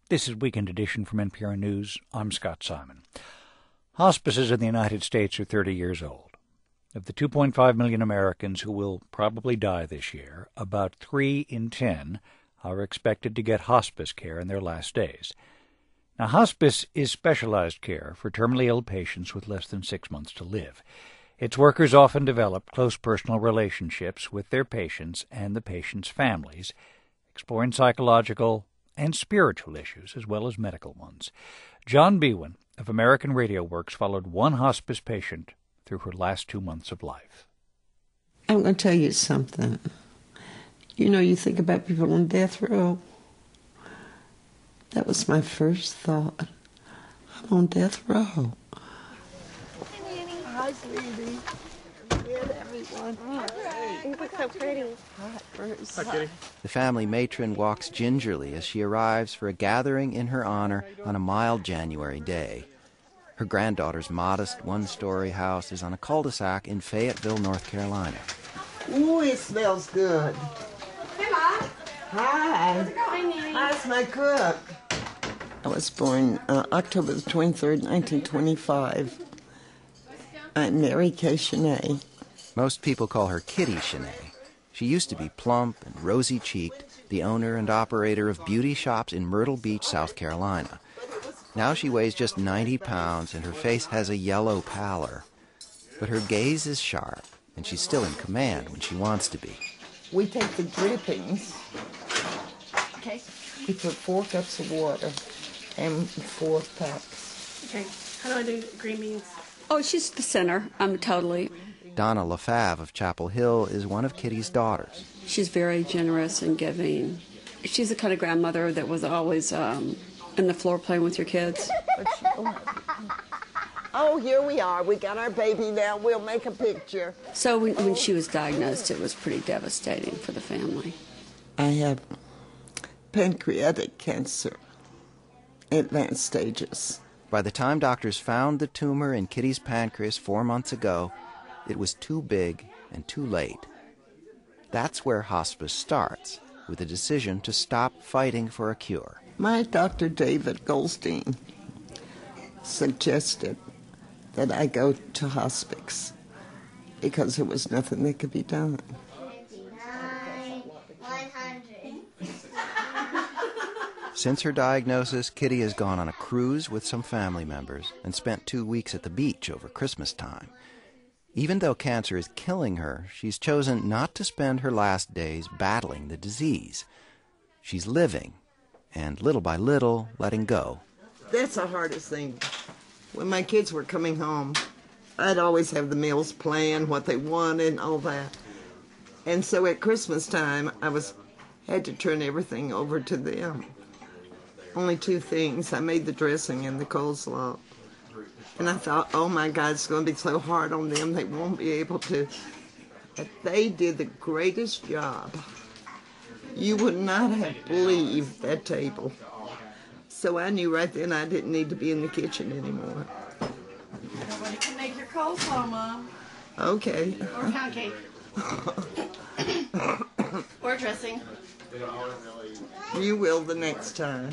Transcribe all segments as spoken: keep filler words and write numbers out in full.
This is Weekend Edition from N P R News. I'm Scott Simon. Hospices in the United States are thirty years old. Of the two point five million Americans who will probably die this year, about three in ten are expected to get hospice care in their last days. Now, hospice is specialized care for terminally ill patients with less than six months to live. Its workers often develop close personal relationships with their patients and the patients' families, exploring psychological and spiritual issues as well as medical ones. John Biewen of American Radio Works followed one hospice patient through her last two months of life. I'm going to tell you something. You know, you think about people on death row. That was my first thought. I'm on death row. Hi, sweetie. Good, everyone. Hi. You look so pretty. Hi, Bruce. Hi, Kitty. The family matron walks gingerly as she arrives for a gathering in her honor on a mild January day. Her granddaughter's modest one-story house is on a cul-de-sac in Fayetteville, North Carolina. Ooh, it smells good. Hey, Mom. Hi. How's it going? How's my cook? I was born uh, October the twenty-third, nineteen twenty-five. I'm Mary Kay Shanae. Most people call her Kitty Shanae. She used to be plump and rosy-cheeked, the owner and operator of beauty shops in Myrtle Beach, South Carolina. Now she weighs just ninety pounds and her face has a yellow pallor. But her gaze is sharp, and she's still in command when she wants to be. We take the drippings. Okay. We put four cups of water and four packs. Okay. How do I do green beans? Oh, she's the center. I'm totally. Donna LaFave of Chapel Hill is one of Kitty's daughters. She's very generous and giving. She's the kind of grandmother that was always um, in the floor playing with your kids. Oh, here we are. We got our baby now. We'll make a picture. So when, when she was diagnosed, it was pretty devastating for the family. I have pancreatic cancer, advanced stages. By the time doctors found the tumor in Kitty's pancreas four months ago, it was too big and too late. That's where hospice starts, with a decision to stop fighting for a cure. My Doctor David Goldstein suggested that I go to hospice because there was nothing that could be done. Since her diagnosis, Kitty has gone on a cruise with some family members and spent two weeks at the beach over Christmas time. Even though cancer is killing her, she's chosen not to spend her last days battling the disease. She's living, and little by little, letting go. That's the hardest thing. When my kids were coming home, I'd always have the meals planned, what they wanted, and all that. And so at Christmas time, I was had to turn everything over to them. Only two things. I made the dressing and the coleslaw. And I thought, oh my God, it's going to be so hard on them. They won't be able to. But they did the greatest job. You would not have believed that table. So I knew right then I didn't need to be in the kitchen anymore. Everybody can make your coleslaw, Mom. Okay. Or pound cake. Or dressing. You will the next time.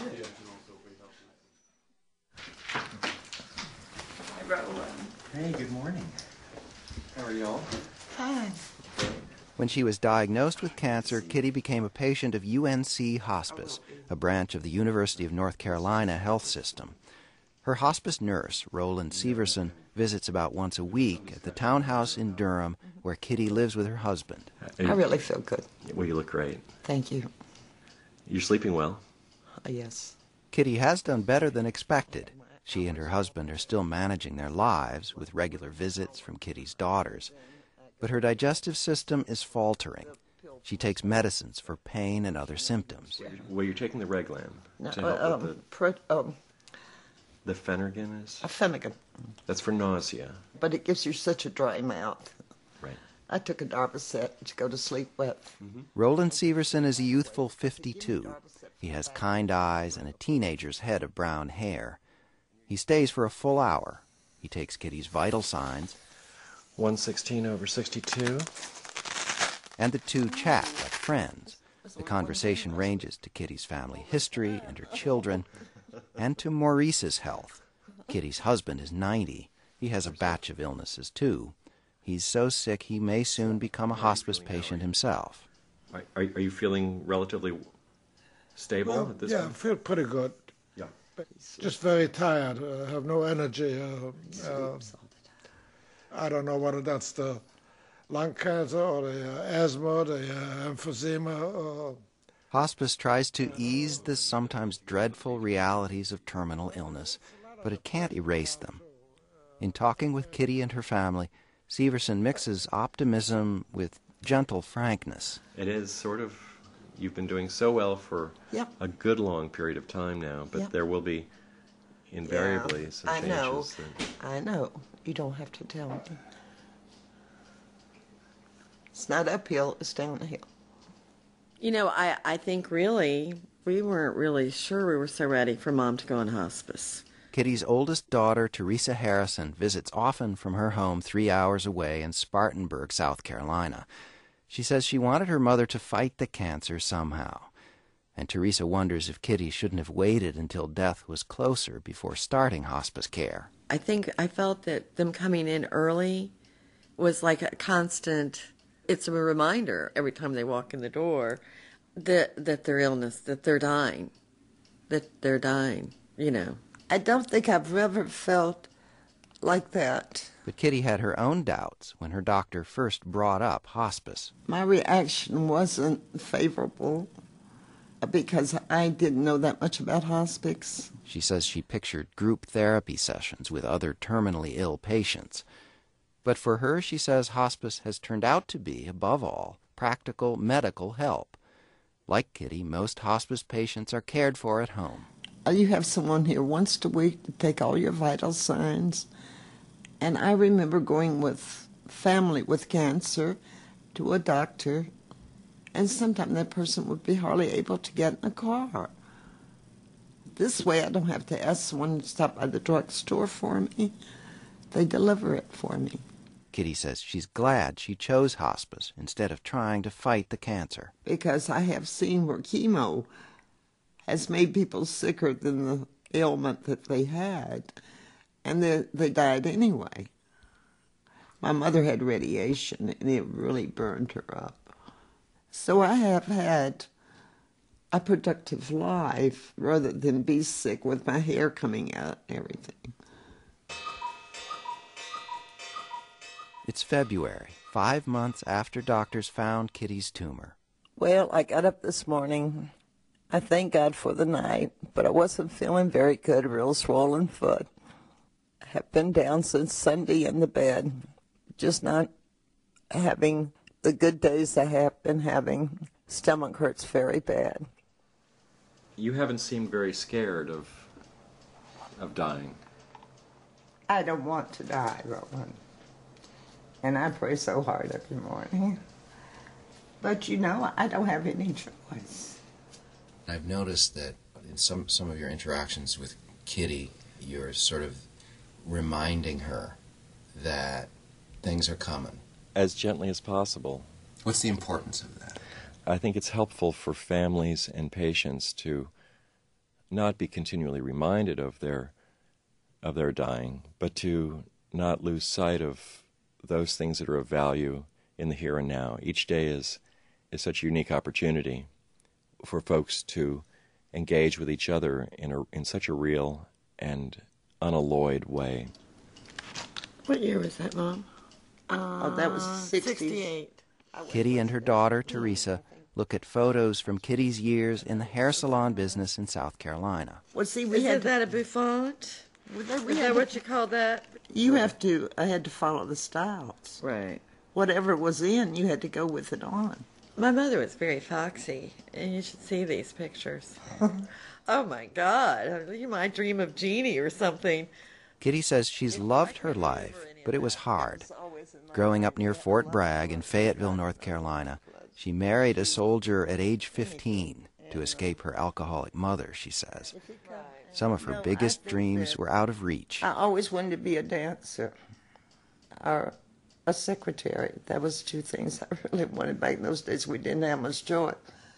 I brought one. Hey, good morning. How are y'all? Hi. When she was diagnosed with cancer, Kitty became a patient of U N C Hospice, a branch of the University of North Carolina health system. Her hospice nurse, Roland Severson, visits about once a week at the townhouse in Durham where Kitty lives with her husband. I really feel good. Well, you look great. Thank you. You're sleeping well? Uh, yes. Kitty has done better than expected. She and her husband are still managing their lives with regular visits from Kitty's daughters. But her digestive system is faltering. She takes medicines for pain and other symptoms. Well, you're taking the Reglan No, to help uh, with um, pro, um, the, the Phenergan is? a Finnegan. That's for nausea. But it gives you such a dry mouth. Right. I took a Darvocet to go to sleep with. Mm-hmm. Roland Severson is a youthful fifty-two. He has kind eyes and a teenager's head of brown hair. He stays for a full hour. He takes Kitty's vital signs. one sixteen over sixty-two. And the two chat like friends. The conversation ranges to Kitty's family history and her children, and to Maurice's health. Kitty's husband is ninety. He has a batch of illnesses, too. He's so sick he may soon become a hospice patient himself. Are, are, are you feeling relatively stable Well, at this yeah, point? I feel pretty good. Yeah. But just very tired. I uh, have no energy. Uh, uh, I don't know whether that's the lung cancer or the uh, asthma, the uh, emphysema. Or... Hospice tries to ease the sometimes dreadful realities of terminal illness, but it can't erase them. In talking with Kitty and her family, Severson mixes optimism with gentle frankness. It is sort of, you've been doing so well for Yep. a good long period of time now, but Yep. there will be invariably Yeah, some I changes. know. That, I know. You don't have to tell me. It's not uphill, it's downhill. You know, I, I think really we weren't really sure we were so ready for Mom to go on hospice. Kitty's oldest daughter, Teresa Harrison, visits often from her home three hours away in Spartanburg, South Carolina. She says she wanted her mother to fight the cancer somehow. And Teresa wonders if Kitty shouldn't have waited until death was closer before starting hospice care. I think I felt that them coming in early was like a constant, it's a reminder every time they walk in the door that, that their illness, that they're dying, that they're dying, you know. I don't think I've ever felt like that. But Kitty had her own doubts when her doctor first brought up hospice. My reaction wasn't favorable because I didn't know that much about hospice. She says she pictured group therapy sessions with other terminally ill patients. But for her, she says hospice has turned out to be, above all, practical medical help. Like Kitty, most hospice patients are cared for at home. You have someone here once a week to take all your vital signs. And I remember going with family with cancer to a doctor, and sometimes that person would be hardly able to get in a car. This way I don't have to ask someone to stop by the drugstore for me. They deliver it for me. Kitty says she's glad she chose hospice instead of trying to fight the cancer. Because I have seen where chemo has made people sicker than the ailment that they had, and they, they died anyway. My mother had radiation, and it really burned her up. So I have had a productive life rather than be sick with my hair coming out and everything. It's February, five months after doctors found Kitty's tumor. Well, I got up this morning. I thank God for the night, but I wasn't feeling very good, real swollen foot. I have been down since Sunday in the bed, just not having the good days I have been having. Stomach hurts very bad. you haven't seemed very scared of of dying. I don't want to die, Roland. And I pray so hard every morning. But you know, I don't have any choice. I've noticed that in some, some of your interactions with Kitty, you're sort of reminding her that things are coming. As gently as possible. What's the importance of that? I think it's helpful for families and patients to not be continually reminded of their of their dying, but to not lose sight of those things that are of value in the here and now. Each day is is such a unique opportunity for folks to engage with each other in a in such a real and unalloyed way. What year was that, Mom? Uh, oh, that was sixty. sixty-eight. Kitty and her daughter, Teresa, look at photos from Kitty's years in the hair salon business in South Carolina. Well, see, we Isn't had to, that a bouffant? we Is had that to- what you call that? you have to. I had to follow the styles. Right. Whatever was in, you had to go with it on. My mother was very foxy, and you should see these pictures. Oh, my God. You might dream of Jeannie or something. Kitty says she's loved her life, but it was hard. Growing up near Fort Bragg in Fayetteville, North Carolina, she married a soldier at age fifteen to escape her alcoholic mother, she says. Some of her biggest dreams were out of reach. I always wanted to be a dancer or a secretary. That was two things I really wanted. Back in those days, we didn't have much choice.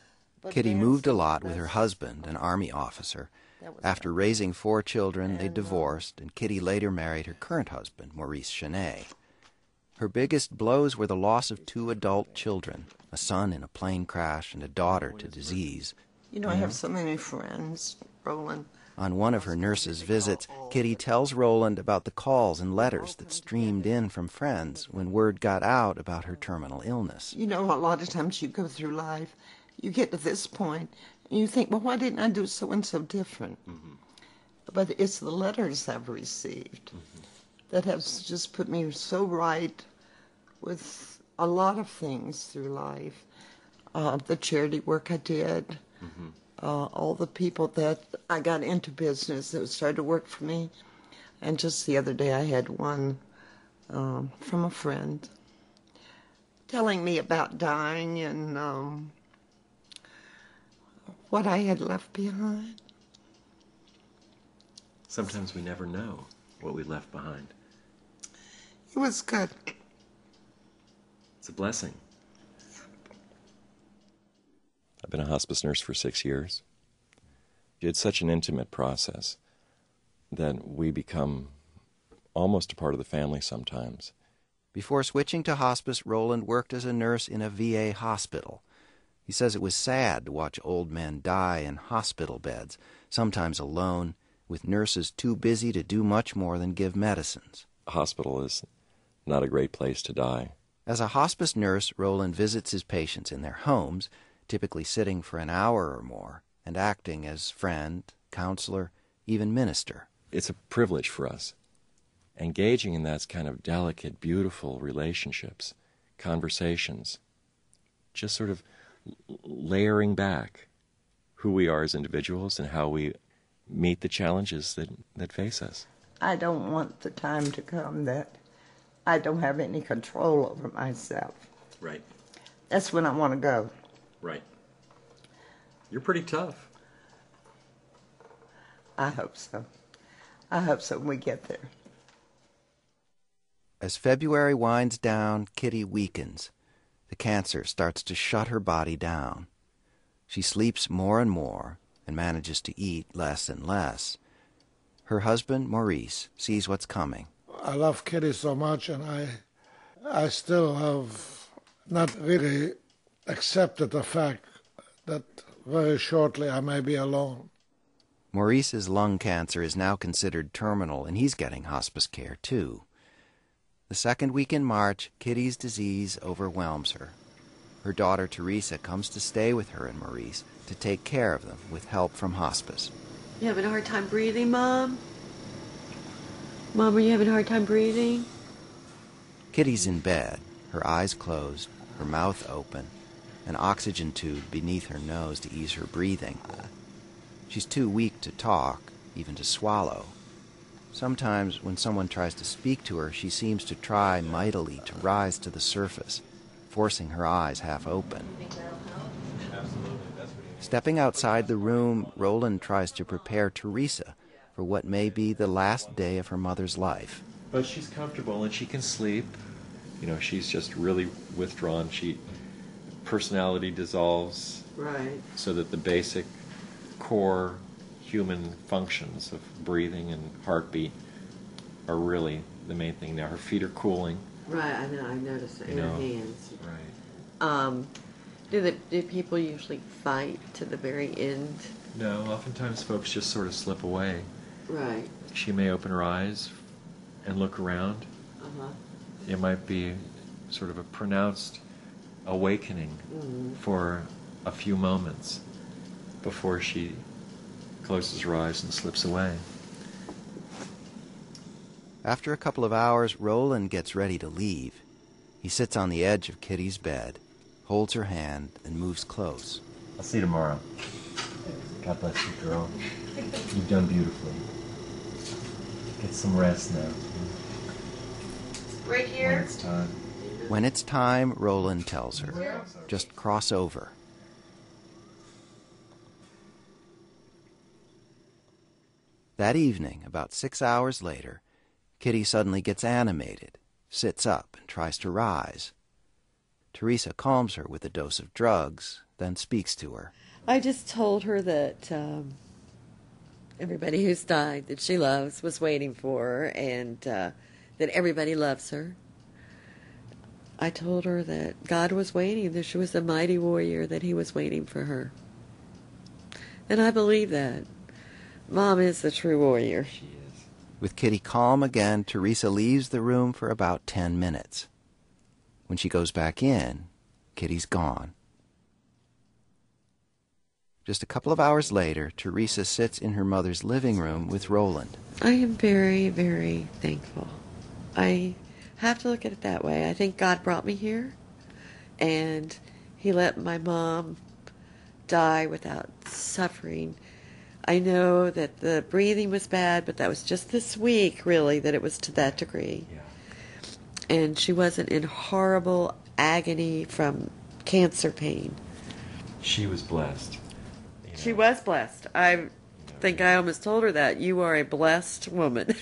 Kitty moved a lot with her husband, an Army officer. After raising four children, they divorced, and Kitty later married her current husband, Maurice Chenet. Her biggest blows were the loss of two adult children, a son in a plane crash and a daughter to disease. You know, I have so many friends, Roland. On one of her nurse's visits, Kitty tells Roland about the calls and letters that streamed in from friends when word got out about her terminal illness. You know, a lot of times you go through life, you get to this point, and you think, well, why didn't I do so-and-so different? Mm-hmm. But it's the letters I've received mm-hmm. that have just put me so right with a lot of things through life. Uh, the charity work I did, mm-hmm. uh, all the people that I got into business that started to work for me. And just the other day I had one um, from a friend telling me about dying and um, what I had left behind. Sometimes we never know what we left behind. It was good. It's a blessing. I've been a hospice nurse for six years. It's such an intimate process that we become almost a part of the family sometimes. Before switching to hospice, Roland worked as a nurse in a V A hospital. He says it was sad to watch old men die in hospital beds, sometimes alone, with nurses too busy to do much more than give medicines. A hospital is not a great place to die. As a hospice nurse, Roland visits his patients in their homes, typically sitting for an hour or more, and acting as friend, counselor, even minister. It's a privilege for us. Engaging in that kind of delicate, beautiful relationships, conversations, just sort of layering back who we are as individuals and how we meet the challenges that, that face us. I don't want the time to come that I don't have any control over myself. Right. That's when I want to go. Right. You're pretty tough. I hope so. I hope so when we get there. As February winds down, Kitty weakens. The cancer starts to shut her body down. She sleeps more and more and manages to eat less and less. Her husband, Maurice, sees what's coming. I love Kitty so much, and I, I still have not really accepted the fact that very shortly I may be alone. Maurice's lung cancer is now considered terminal, and he's getting hospice care, too. The second week in March, Kitty's disease overwhelms her. Her daughter, Teresa, comes to stay with her and Maurice to take care of them with help from hospice. You having a hard time breathing, Mom? Mom, are you having a hard time breathing? Kitty's in bed, her eyes closed, her mouth open, an oxygen tube beneath her nose to ease her breathing. She's too weak to talk, even to swallow. Sometimes when someone tries to speak to her, she seems to try mightily to rise to the surface, forcing her eyes half open. Stepping outside the room, Roland tries to prepare Teresa for what may be the last day of her mother's life. But she's comfortable and she can sleep. You know, she's just really withdrawn. She personality dissolves. Right. So that the basic core human functions of breathing and heartbeat are really the main thing now. Her feet are cooling. Right, I know. I've noticed it in You her know, hands. Right. Um, do the do people usually fight to the very end? No, oftentimes folks just sort of slip away. Right. She may open her eyes and look around. Uh-huh. It might be sort of a pronounced awakening Mm-hmm. for a few moments before she closes her eyes and slips away. After a couple of hours, Roland gets ready to leave. He sits on the edge of Kitty's bed, holds her hand, and moves close. I'll see you tomorrow. God bless you, girl. You've done beautifully. Get some rest now. Right here? When it's time. When it's time, Roland tells her, just cross over. That evening, about six hours later, Kitty suddenly gets animated, sits up, and tries to rise. Teresa calms her with a dose of drugs, then speaks to her. I just told her that um, everybody who's died that she loves was waiting for her, and uh, that everybody loves her. I told her that God was waiting, that she was a mighty warrior, that he was waiting for her. And I believe that. Mom is the true warrior. She is. With Kitty calm again, Teresa leaves the room for about ten minutes. When she goes back in, Kitty's gone. Just a couple of hours later, Teresa sits in her mother's living room with Roland. I am very, very thankful. I have to look at it that way. I think God brought me here, and he let my mom die without suffering. I know that the breathing was bad, but that was just this week, really, that it was to that degree. Yeah. And she wasn't in horrible agony from cancer pain. She was blessed. You know. She was blessed. I think I almost told her that. You are a blessed woman.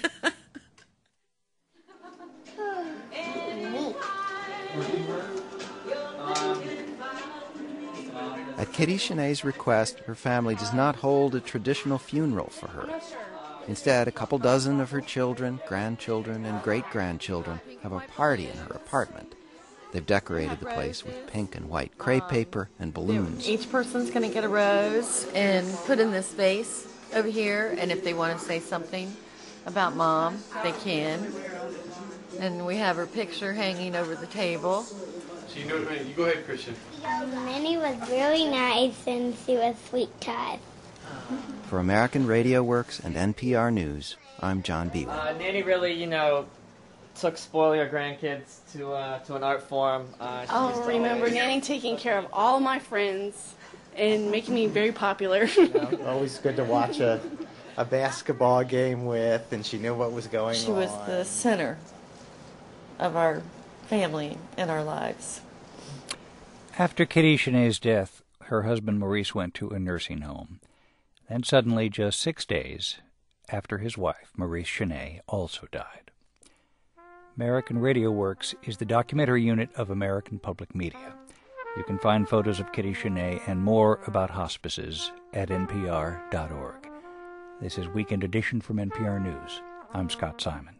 At Kitty Shanae's request, her family does not hold a traditional funeral for her. Instead, a couple dozen of her children, grandchildren, and great-grandchildren have a party in her apartment. They've decorated the place with pink and white crepe paper and balloons. Each person's going to get a rose and put in this vase over here, and if they want to say something about Mom, they can. And we have her picture hanging over the table. So you know what I mean? You go ahead, Christian. Minnie was really nice and she was sweet to us. For American Radio Works and N P R News, I'm John Bewan. Uh, Nanny really, you know, took spoil your grandkids to uh, to an art form. Uh, I'll remember always... Nanny taking care of all my friends and making me very popular. You know, always good to watch a, a basketball game with, and she knew what was going she on. She was the center of our family and our lives. After Kitty Shanae's death, her husband Maurice went to a nursing home. Then suddenly, just six days after his wife, Maurice Shanae, also died. American Radio Works is the documentary unit of American Public Media. You can find photos of Kitty Shanae and more about hospices at N P R dot org. This is Weekend Edition from N P R News. I'm Scott Simon.